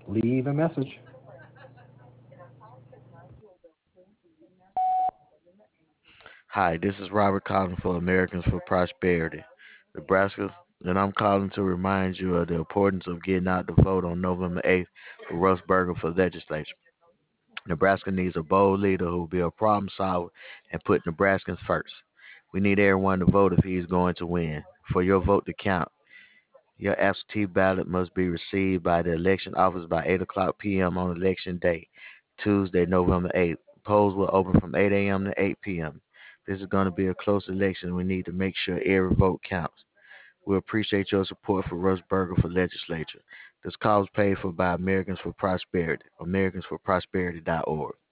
Leave a message. Hi, this is Robert calling for Americans for Prosperity, Nebraska, and I'm calling to remind you of the importance of getting out to vote on November 8th for Russ Berger for legislature. Nebraska needs a bold leader who will be a problem solver and put Nebraskans first. We need everyone to vote if he's going to win. For your vote to count, your absentee ballot must be received by the election office by 8 o'clock p.m. on election day, Tuesday, November 8th. Polls will open from 8 a.m. to 8 p.m. This is going to be a close election. We need to make sure every vote counts. We appreciate your support for Russ Berger for legislature. This call is paid for by Americans for Prosperity, americansforprosperity.org.